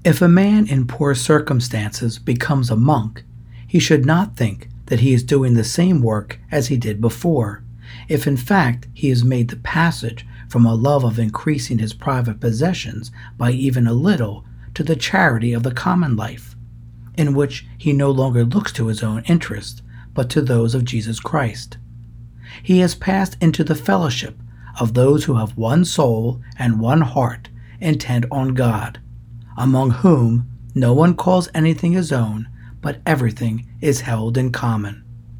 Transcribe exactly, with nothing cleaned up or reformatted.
If a man in poor circumstances becomes a monk, he should not think that he is doing the same work as he did before, if in fact he has made the passage from a love of increasing his private possessions by even a little to the charity of the common life, in which he no longer looks to his own interest, but to those of Jesus Christ. He has passed into the fellowship of those who have one soul and one heart intent on God, among whom no one calls anything his own, but everything is held in common.